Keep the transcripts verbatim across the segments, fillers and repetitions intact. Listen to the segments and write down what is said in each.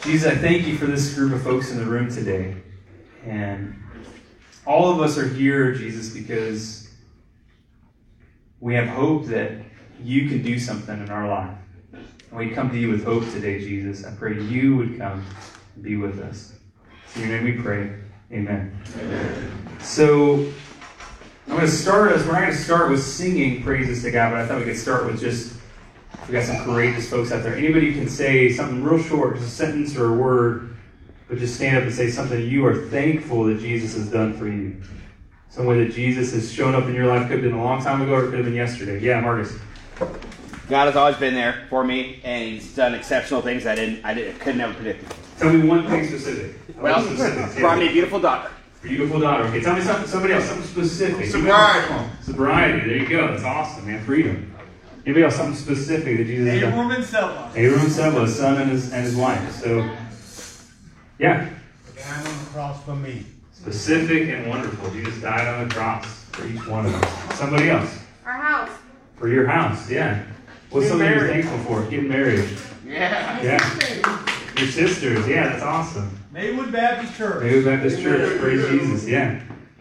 Jesus, I thank you for this group of folks in the room today. And all of us are here, Jesus, because we have hope that you can do something in our life. And we come to you with hope today, Jesus. I pray you would come and be with us. In your name we pray. Amen. Amen. So I'm going to start us, we're not going to start with singing praises to God, but I thought we could start with just, we got some courageous folks out there. Anybody can say something real short, just a sentence or a word, but just stand up and say something you are thankful that Jesus has done for you. Some way that Jesus has shown up in your life. Could have been a long time ago or it could have been yesterday. Yeah, Marcus. God has always been there for me, and He's done exceptional things I didn't, I didn't, could never predict. Tell me one thing specific. Well, specific. brought me a beautiful daughter. Beautiful daughter. Okay, tell me something, somebody else, something specific. Sobriety. Sobriety. There you go. That's awesome, man. Freedom. Anybody else, something specific that Jesus has done? Abram and Selah. Abram and Selah, his son and his, and his wife. So, yeah. Died on the cross for me. Specific and wonderful. Jesus died on the cross for each one of us. Somebody else. Our house. For your house, yeah. What's something you're thankful for? Getting married. Yeah. Yeah. Your sisters, yeah, that's awesome. Maywood Baptist Church. Maywood Baptist Church, praise Jesus, yeah.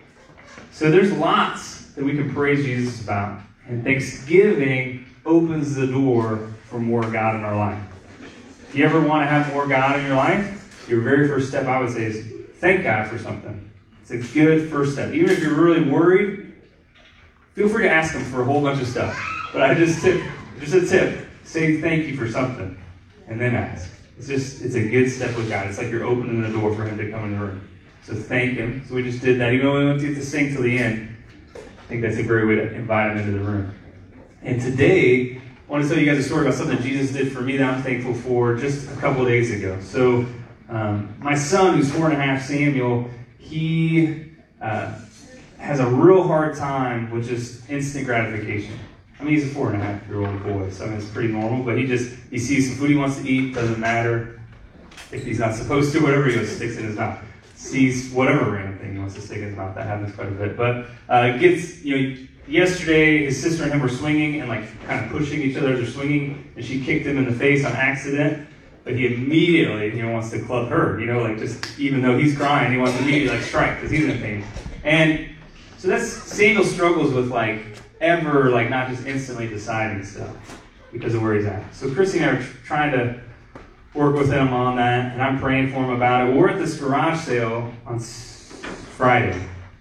So there's lots that we can praise Jesus about. And Thanksgiving opens the door for more God in our life. If you ever want to have more God in your life, your very first step, I would say, is thank God for something. It's a good first step. Even if you're really worried, feel free to ask Him for a whole bunch of stuff. But I just tip, just a tip, say thank you for something, and then ask. It's just, it's a good step with God. It's like you're opening the door for Him to come in the room. So thank Him. So we just did that. Even though we went to sing till the end, I think that's a great way to invite Him into the room. And today, I want to tell you guys a story about something Jesus did for me that I'm thankful for just a couple of days ago. So um, my son, who's four and a half, Samuel, he uh, has a real hard time with just instant gratification. I mean, he's a four and a half year old boy, so I mean, it's pretty normal, but he just, he sees some food he wants to eat, doesn't matter if he's not supposed to, whatever, he goes, sticks in his mouth. Sees whatever random thing he wants to stick in his mouth, that happens quite a bit. But uh, gets, you know, yesterday his sister and him were swinging and like kind of pushing each other as they're swinging, and she kicked him in the face on accident, but he immediately, you know, wants to club her, you know, like just, even though he's crying, he wants to immediately like strike because he's in pain. And so that's, Samuel struggles with like, ever, like, not just instantly deciding stuff because of where he's at. So Christy and I are trying to work with him on that, and I'm praying for him about it. We're at this garage sale on Friday,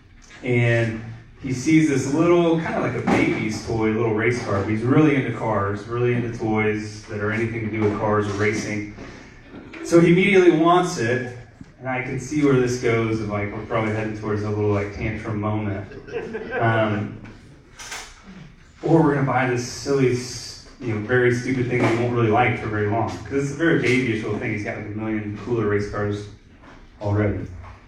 and he sees this little, kind of like a baby's toy, little race car. But he's really into cars, really into toys that are anything to do with cars or racing. So he immediately wants it, and I can see where this goes, of like, we're probably heading towards a little, like, tantrum moment. Um... Or we're going to buy this silly, you know, very stupid thing that we won't really like for very long. Because it's a very babyish little thing. He's got like a million cooler race cars already.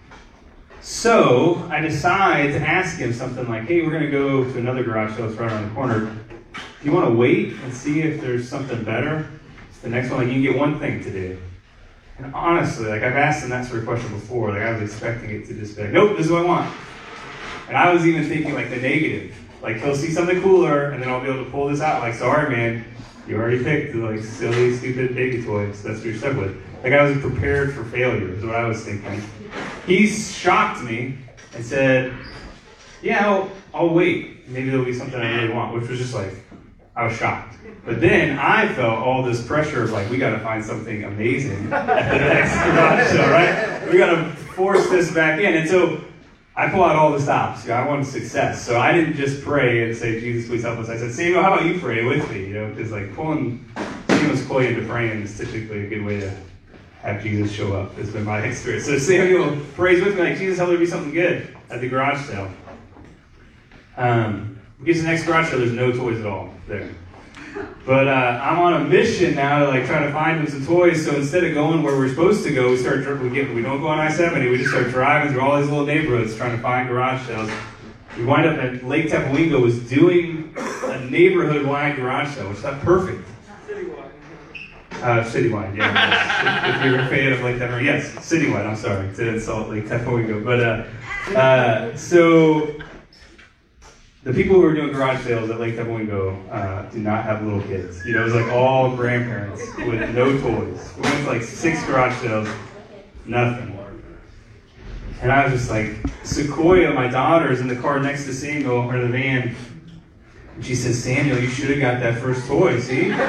So I decide to ask him something like, hey, we're going to go to another garage sale that's right around the corner. Do you want to wait and see if there's something better? It's the next one, like, you can get one thing today. And honestly, like, I've asked him that sort of question before. Like, I was expecting it to just be like, nope, this is what I want. And I was even thinking like the negative. Like, he'll see something cooler, and then I'll be able to pull this out. Like, sorry, man, you already picked the, like, silly, stupid baby toy, so that's what you're stuck with. Like, I was prepared for failure, is what I was thinking. He shocked me and said, yeah, I'll, I'll wait. Maybe there'll be something I really want, which was just like, I was shocked. But then I felt all this pressure of, like, we got to find something amazing at the next garage show, right? We got to force this back in. And so I pull out all the stops. You know, I wanted success. So I didn't just pray and say, Jesus, please help us. I said, Samuel, how about you pray with me? You know, because like pulling Samuel's Coy into praying is typically a good way to have Jesus show up. It's been my experience. So Samuel prays with me, like, Jesus, help there be something good at the garage sale. Um, we get to the next garage sale, there's no toys at all there. But uh, I'm on a mission now to like try to find him some toys. So instead of going where we're supposed to go, we start we get we don't go on I seventy. We just start driving through all these little neighborhoods trying to find garage sales. We wind up at Lake Tapawingo was doing a neighborhood-wide garage sale, which is not perfect. Citywide. Uh, citywide, yeah. if, if you're a fan of Lake Tapawingo, yes, citywide. I'm sorry to insult Lake Tapawingo, but uh, uh, so. the people who were doing garage sales at Lake Tepewingo uh, do not have little kids. You know, it was like all grandparents with no toys. We went to like six garage sales, nothing. And I was just like, Sequoia, my daughter's in the car next to Samuel, or the van. And she says, Samuel, you should have got that first toy, see? I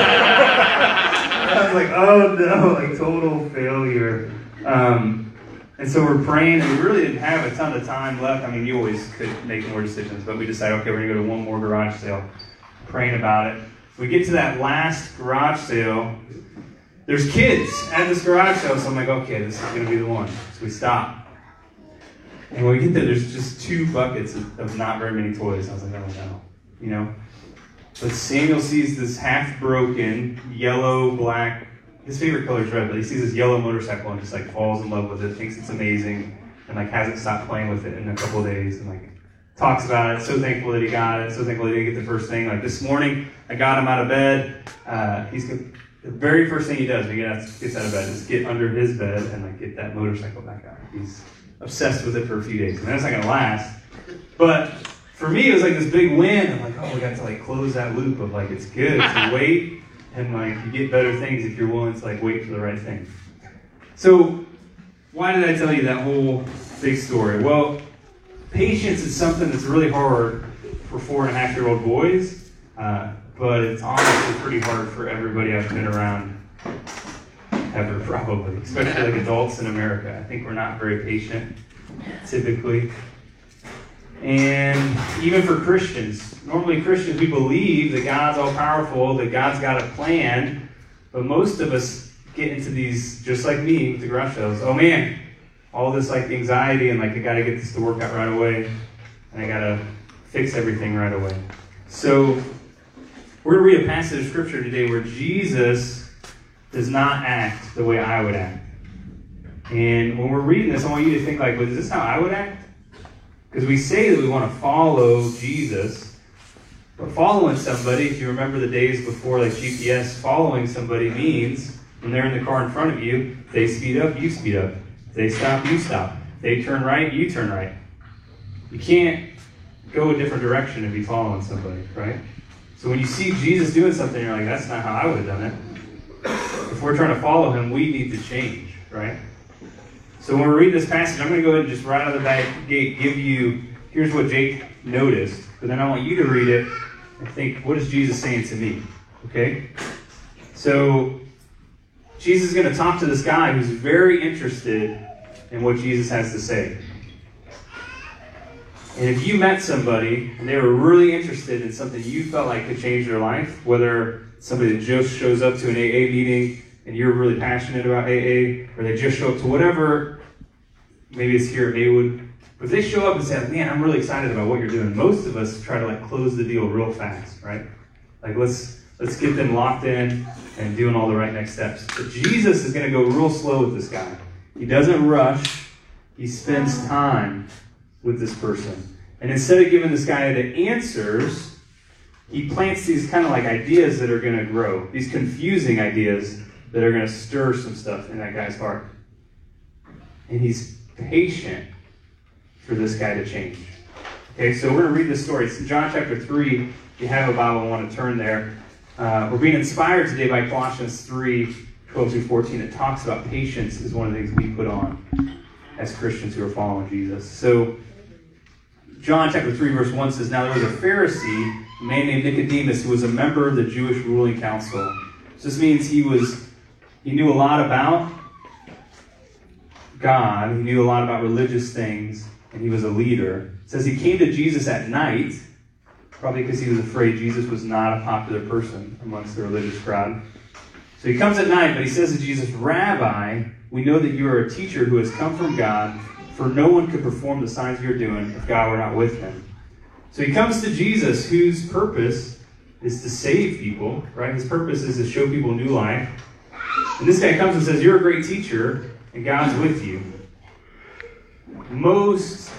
was like, oh no, like total failure. Um, and so we're praying, and we really didn't have a ton of time left. I mean, you always could make more decisions, but we decided, okay, we're going to go to one more garage sale. Praying about it. We get to that last garage sale. There's kids at this garage sale, so I'm like, okay, this is going to be the one. So we stop. And when we get there, there's just two buckets of, of not very many toys. I was like, oh no, you know? But Samuel sees this half-broken, yellow, black, his favorite color is red, but he sees this yellow motorcycle and just like falls in love with it, thinks it's amazing, and like hasn't stopped playing with it in a couple of days, and like talks about it, so thankful that he got it, so thankful that he didn't get the first thing. Like this morning, I got him out of bed. Uh, he's the very first thing he does when he gets, gets out of bed is get under his bed and like get that motorcycle back out. He's obsessed with it for a few days, and that's not gonna last. But for me, it was like this big win. I'm like, oh, we got to like close that loop of like it's good to wait, and like you get better things if you're willing to like wait for the right thing. So why did I tell you that whole big story? Well, patience is something that's really hard for four and a half year old boys, uh, but it's honestly pretty hard for everybody I've been around ever, probably, especially like adults in America. I think we're not very patient, typically. And even for Christians, normally Christians, we believe that God's all-powerful, that God's got a plan, but most of us get into these, just like me with the garage sales, oh man, all this like anxiety and like I gotta get this to work out right away, and I gotta fix everything right away. So we're going to read a passage of scripture today where Jesus does not act the way I would act. And when we're reading this, I want you to think like, well, is this how I would act? Because we say that we want to follow Jesus, but following somebody, if you remember the days before like G P S, following somebody means when they're in the car in front of you, they speed up, you speed up. They stop, you stop. They turn right, you turn right. You can't go a different direction and be following somebody, right? So when you see Jesus doing something, you're like, that's not how I would have done it. If we're trying to follow him, we need to change, right? So when we read this passage, I'm going to go ahead and just right out of the back gate give you, here's what Jake noticed, but then I want you to read it and think, what is Jesus saying to me? Okay? So Jesus is going to talk to this guy who's very interested in what Jesus has to say. And if you met somebody and they were really interested in something you felt like could change their life, whether somebody that just shows up to an A A meeting and you're really passionate about A A, or they just show up to whatever, maybe it's here at Maywood, but if they show up and say, man, I'm really excited about what you're doing, most of us try to like close the deal real fast, right? Like let's let's get them locked in and doing all the right next steps. But Jesus is going to go real slow with this guy. He doesn't rush. He spends time with this person. And instead of giving this guy the answers, he plants these kind of like ideas that are going to grow, these confusing ideas that are going to stir some stuff in that guy's heart. And he's patient for this guy to change. Okay, so we're going to read this story. It's in John chapter three. If you have a Bible and want to turn there. Uh, we're being inspired today by Colossians three, twelve through fourteen. It talks about patience is one of the things we put on as Christians who are following Jesus. So John chapter three, verse one says, now there was a Pharisee, a man named Nicodemus, who was a member of the Jewish ruling council. So this means he was he knew a lot about God, he knew a lot about religious things, and he was a leader. It says he came to Jesus at night, probably because he was afraid Jesus was not a popular person amongst the religious crowd. So he comes at night, but he says to Jesus, Rabbi, we know that you are a teacher who has come from God, for no one could perform the signs you're doing if God were not with him. So he comes to Jesus, whose purpose is to save people, right? His purpose is to show people new life. And this guy comes and says, you're a great teacher, and God's with you. Most,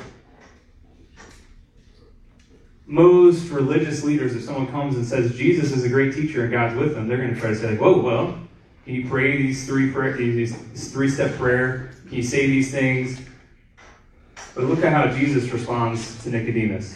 most religious leaders, if someone comes and says, Jesus is a great teacher and God's with them, they're going to try to say, like, whoa, well, can you pray these three prayer, these three-step prayer? Can you say these things? But look at how Jesus responds to Nicodemus.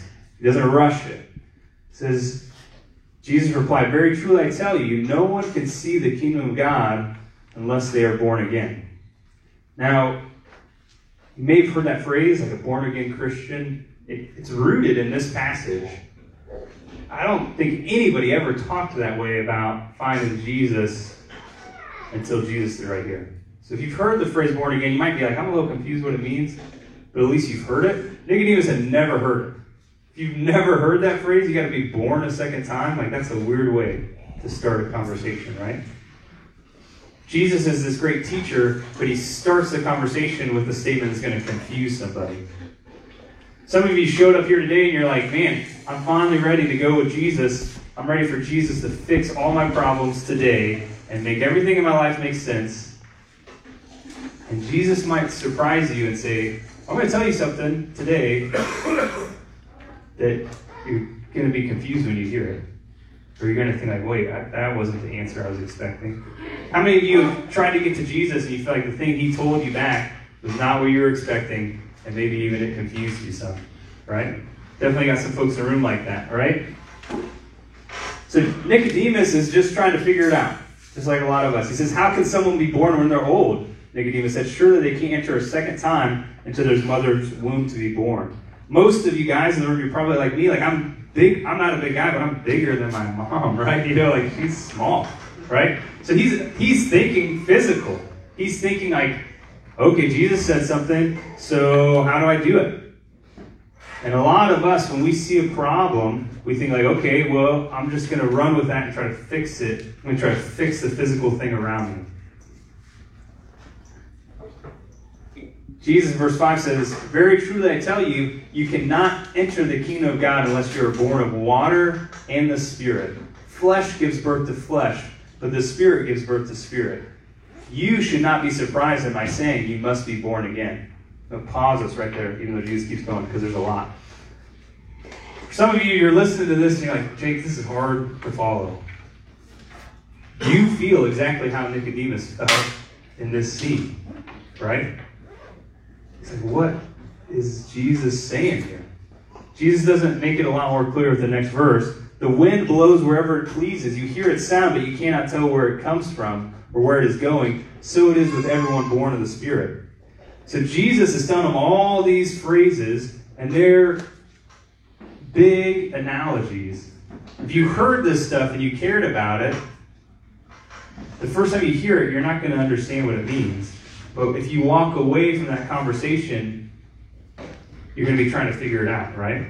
He doesn't rush it. It says, Jesus replied, "Very truly I tell you, no one can see the kingdom of God unless they are born again." Now, you may have heard that phrase, like a born-again Christian. It, it's rooted in this passage. I don't think anybody ever talked that way about finding Jesus until Jesus is right here. So if you've heard the phrase born again, you might be like, I'm a little confused what it means, but at least you've heard it. Nicodemus had never heard it. If you've never heard that phrase, you got to be born a second time. Like, that's a weird way to start a conversation, right? Jesus is this great teacher, but he starts the conversation with a statement that's going to confuse somebody. Some of you showed up here today and you're like, man, I'm finally ready to go with Jesus. I'm ready for Jesus to fix all my problems today and make everything in my life make sense. And Jesus might surprise you and say, I'm going to tell you something today that you're going to be confused when you hear it. Or you're going to think like, wait, I, that wasn't the answer I was expecting. How many of you have tried to get to Jesus and you feel like the thing he told you back was not what you were expecting, and maybe even it confused you some, right? Definitely got some folks in the room like that, right? So Nicodemus is just trying to figure it out, just like a lot of us. He says, how can someone be born when they're old? Nicodemus said, surely they can't enter a second time into their mother's womb to be born. Most of you guys in the room, you're probably like me, like I'm big, I'm not a big guy, but I'm bigger than my mom, right? You know, like she's small, right? So he's he's thinking physical. He's thinking like, okay, Jesus said something, so how do I do it? And a lot of us, when we see a problem, we think like, okay, well, I'm just going to run with that and try to fix it. I'm going to try to fix the physical thing around me. Jesus, verse five says, very truly I tell you, you cannot enter the kingdom of God unless you are born of water and the Spirit. Flesh gives birth to flesh, but the Spirit gives birth to spirit. You should not be surprised at my saying, you must be born again. I'll pause us right there, even though Jesus keeps going, because there's a lot. For some of you, you're listening to this and you're like, Jake, this is hard to follow. You feel exactly how Nicodemus felt in this scene, right? It's like, what is Jesus saying here? Jesus doesn't make it a lot more clear with the next verse. The wind blows wherever it pleases. You hear its sound, but you cannot tell where it comes from or where it is going. So it is with everyone born of the Spirit. So Jesus is telling them all these phrases, and they're big analogies. If you heard this stuff and you cared about it, the first time you hear it, you're not going to understand what it means. But if you walk away from that conversation, you're going to be trying to figure it out, right?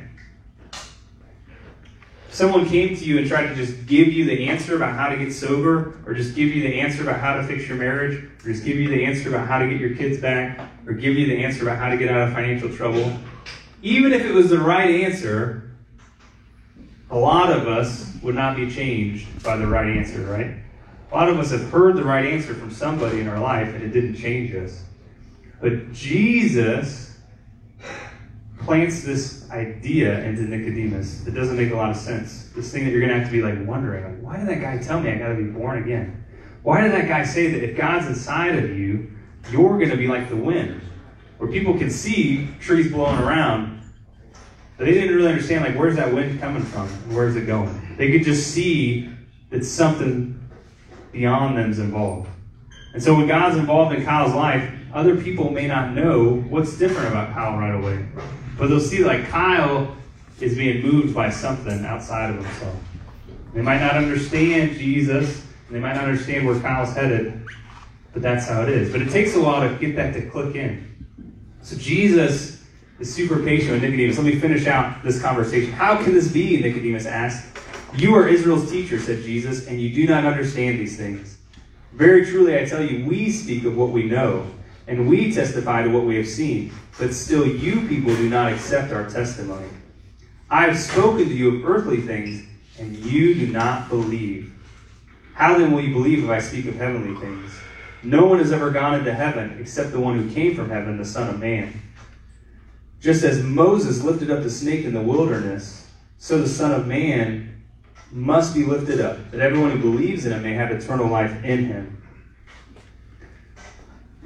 If someone came to you and tried to just give you the answer about how to get sober, or just give you the answer about how to fix your marriage, or just give you the answer about how to get your kids back, or give you the answer about how to get out of financial trouble, even if it was the right answer, a lot of us would not be changed by the right answer, right? A lot of us have heard the right answer from somebody in our life, and it didn't change us. But Jesus plants this idea into Nicodemus that doesn't make a lot of sense. This thing that you're going to have to be like wondering, like, why did that guy tell me I got to be born again? Why did that guy say that if God's inside of you, you're going to be like the wind, where people can see trees blowing around, but they didn't really understand, like, where's that wind coming from? Where's it going? They could just see that something beyond them is involved. And so when God's involved in Kyle's life, other people may not know what's different about Kyle right away. But they'll see like Kyle is being moved by something outside of himself. They might not understand Jesus, and they might not understand where Kyle's headed, but that's how it is. But it takes a while to get that to click in. So Jesus is super patient with Nicodemus. Let me finish out this conversation. How can this be? Nicodemus asked. You are Israel's teacher, said Jesus, and you do not understand these things. Very truly, I tell you, we speak of what we know, and we testify to what we have seen, but still you people do not accept our testimony. I have spoken to you of earthly things, and you do not believe. How then will you believe if I speak of heavenly things? No one has ever gone into heaven except the one who came from heaven, the Son of Man. Just as Moses lifted up the snake in the wilderness, so the Son of Man must be lifted up, that everyone who believes in him may have eternal life in him.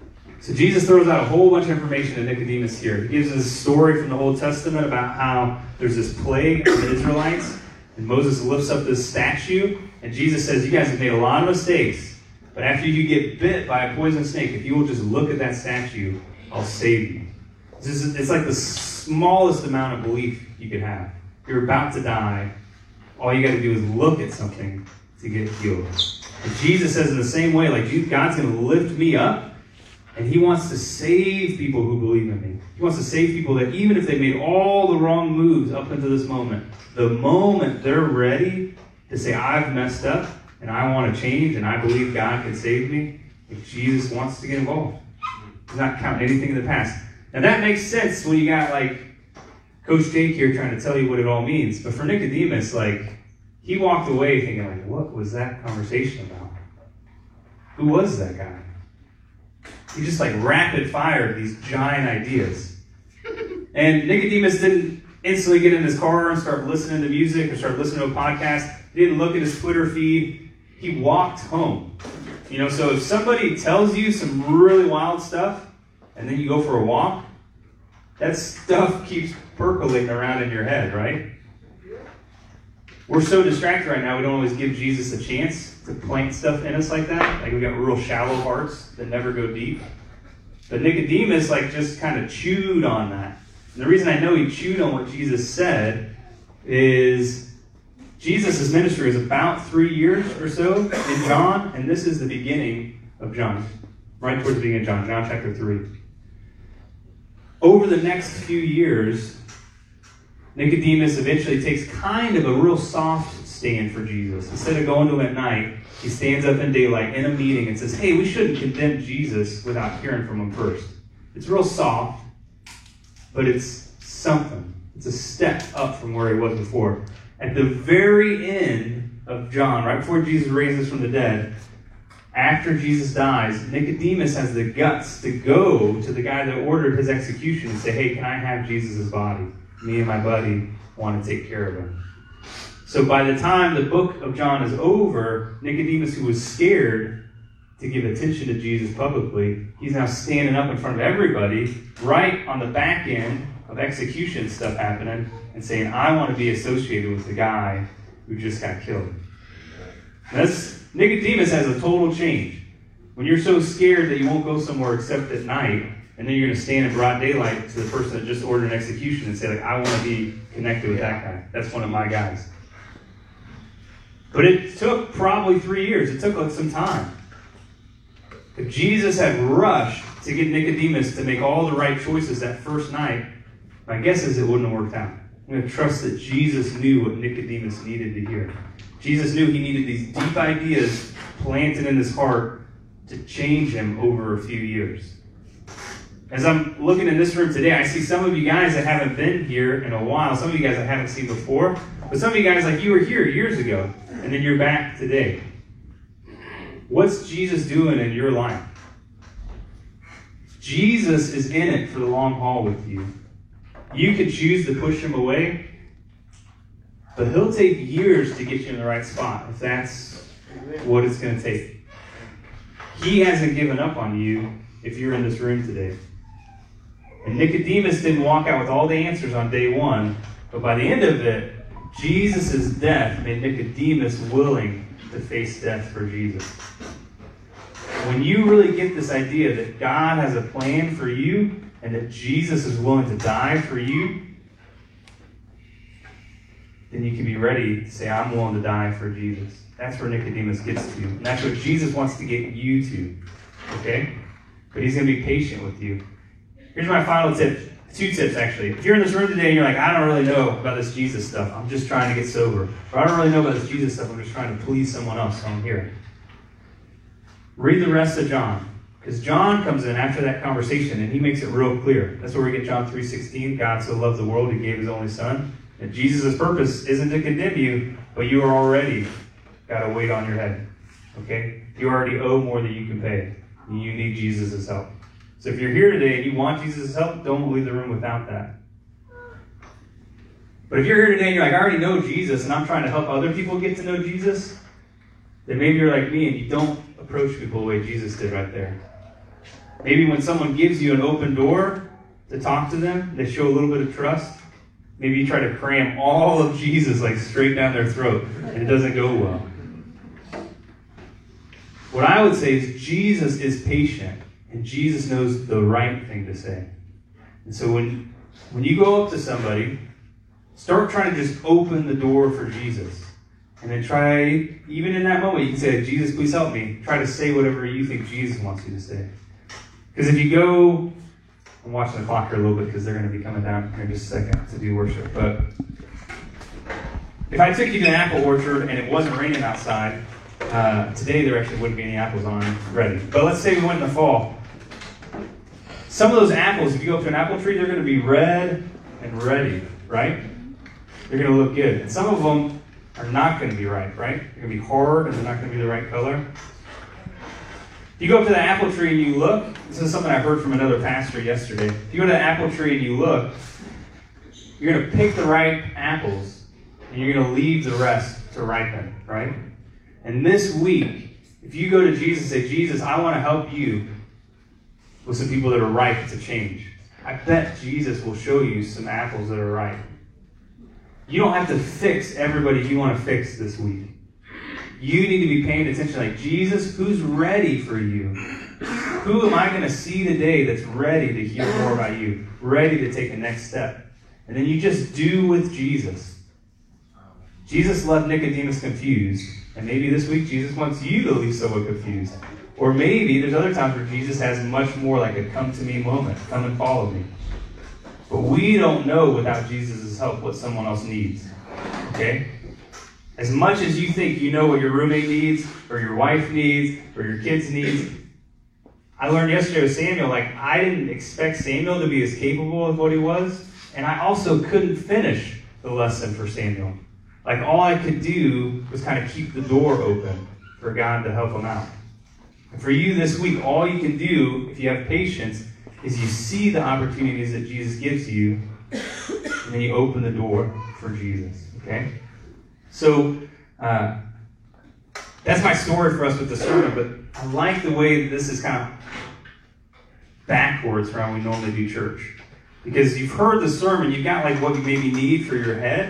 So Jesus throws out a whole bunch of information to Nicodemus here. He gives us a story from the Old Testament about how there's this plague of the Israelites, and Moses lifts up this statue, and Jesus says, you guys have made a lot of mistakes, but after you get bit by a poisonous snake, if you will just look at that statue, I'll save you. This is, it's like the smallest amount of belief you could have. You're about to die. All you got to do is look at something to get healed. And Jesus says in the same way, like, God's going to lift me up, and he wants to save people who believe in me. He wants to save people that even if they made all the wrong moves up until this moment, the moment they're ready to say, I've messed up, and I want to change, and I believe God can save me, if Jesus wants to get involved. He's not counting anything in the past. Now that makes sense when you got, like, Coach Jake here trying to tell you what it all means. But for Nicodemus, like, he walked away thinking, like, what was that conversation about? Who was that guy? He just, like, rapid fired these giant ideas. And Nicodemus didn't instantly get in his car and start listening to music or start listening to a podcast. He didn't look at his Twitter feed. He walked home. You know, so if somebody tells you some really wild stuff and then you go for a walk, that stuff keeps percolating around in your head, right? We're so distracted right now, we don't always give Jesus a chance to plant stuff in us like that. Like, we got real shallow hearts that never go deep. But Nicodemus, like, just kind of chewed on that. And the reason I know he chewed on what Jesus said is Jesus' ministry is about three years or so in John, and this is the beginning of John. Right towards the beginning of John, John chapter three. Over the next few years, Nicodemus eventually takes kind of a real soft stand for Jesus. Instead of going to him at night, he stands up in daylight in a meeting and says, hey, we shouldn't condemn Jesus without hearing from him first. It's real soft, but it's something. It's a step up from where he was before. At the very end of John, right before Jesus raises from the dead, after Jesus dies, Nicodemus has the guts to go to the guy that ordered his execution and say, hey, can I have Jesus' body? Me and my buddy want to take care of him. So by the time the book of John is over, Nicodemus, who was scared to give attention to Jesus publicly, he's now standing up in front of everybody, right on the back end of execution stuff happening, and saying, I want to be associated with the guy who just got killed. That's Nicodemus has a total change. When you're so scared that you won't go somewhere except at night, and then you're going to stand in broad daylight to the person that just ordered an execution and say, like, I want to be connected with that guy. That's one of my guys. But it took probably three years. It took like some time. If Jesus had rushed to get Nicodemus to make all the right choices that first night, my guess is it wouldn't have worked out. I'm going to trust that Jesus knew what Nicodemus needed to hear. Jesus knew he needed these deep ideas planted in his heart to change him over a few years. As I'm looking in this room today, I see some of you guys that haven't been here in a while, some of you guys I haven't seen before, but some of you guys, like, you were here years ago, and then you're back today. What's Jesus doing in your life? Jesus is in it for the long haul with you. You can choose to push him away, but he'll take years to get you in the right spot, if that's what it's going to take. He hasn't given up on you if you're in this room today. And Nicodemus didn't walk out with all the answers on day one, but by the end of it, Jesus' death made Nicodemus willing to face death for Jesus. When you really get this idea that God has a plan for you and that Jesus is willing to die for you, then you can be ready to say, I'm willing to die for Jesus. That's where Nicodemus gets to. And that's what Jesus wants to get you to. Okay? But he's going to be patient with you. Here's my final tip. Two tips, actually. If you're in this room today and you're like, I don't really know about this Jesus stuff. I'm just trying to get sober. Or I don't really know about this Jesus stuff. I'm just trying to please someone else, so I'm here. Read the rest of John. Because John comes in after that conversation and he makes it real clear. That's where we get John three sixteen. God so loved the world, he gave his only son. And Jesus' purpose isn't to condemn you, but you are already got a weight on your head. Okay? You already owe more than you can pay. And you need Jesus' help. So if you're here today and you want Jesus' help, don't leave the room without that. But if you're here today and you're like, I already know Jesus and I'm trying to help other people get to know Jesus, then maybe you're like me and you don't approach people the way Jesus did right there. Maybe when someone gives you an open door to talk to them, they show a little bit of trust. Maybe you try to cram all of Jesus like straight down their throat, and it doesn't go well. What I would say is Jesus is patient, and Jesus knows the right thing to say. And so when, when you go up to somebody, start trying to just open the door for Jesus. And then try, even in that moment, you can say, Jesus, please help me. Try to say whatever you think Jesus wants you to say. Because if you go, I'm watching the clock here a little bit because they're going to be coming down here in just a second to do worship. But if I took you to an apple orchard and it wasn't raining outside, uh, today there actually wouldn't be any apples on ready. But let's say we went in the fall. Some of those apples, if you go up to an apple tree, they're going to be red and ready, right? They're going to look good. And some of them are not going to be ripe, right? They're going to be hard and they're not going to be the right color. If you go up to the apple tree and you look, this is something I heard from another pastor yesterday. If you go to the apple tree and you look, you're going to pick the ripe apples and you're going to leave the rest to ripen, right? And this week, if you go to Jesus and say, Jesus, I want to help you with some people that are ripe to change, I bet Jesus will show you some apples that are ripe. You don't have to fix everybody you want to fix this week. You need to be paying attention like, Jesus, who's ready for you? Who am I going to see today that's ready to hear more about you? Ready to take the next step? And then you just do with Jesus. Jesus left Nicodemus confused. And maybe this week Jesus wants you to leave somewhat confused. Or maybe there's other times where Jesus has much more like a come to me moment. Come and follow me. But we don't know without Jesus' help what someone else needs. Okay? As much as you think you know what your roommate needs, or your wife needs, or your kids needs, I learned yesterday with Samuel, like, I didn't expect Samuel to be as capable as what he was, and I also couldn't finish the lesson for Samuel. Like, all I could do was kind of keep the door open for God to help him out. And for you this week, all you can do, if you have patience, is you see the opportunities that Jesus gives you, and then you open the door for Jesus, okay? So, uh, that's my story for us with the sermon, but I like the way that this is kind of backwards from how we normally do church. Because you've heard the sermon, you've got like what you maybe need for your head,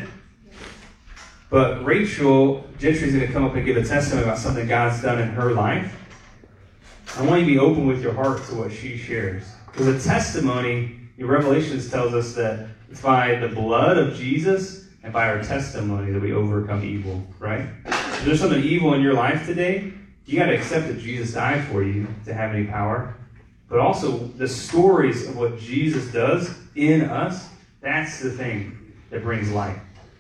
but Rachel Gentry's going to come up and give a testimony about something God's done in her life. I want you to be open with your heart to what she shares. Because a testimony, in Revelations tells us that it's by the blood of Jesus and by our testimony that we overcome evil, right? If there's something evil in your life today, you got to accept that Jesus died for you to have any power. But also, the stories of what Jesus does in us, that's the thing that brings life.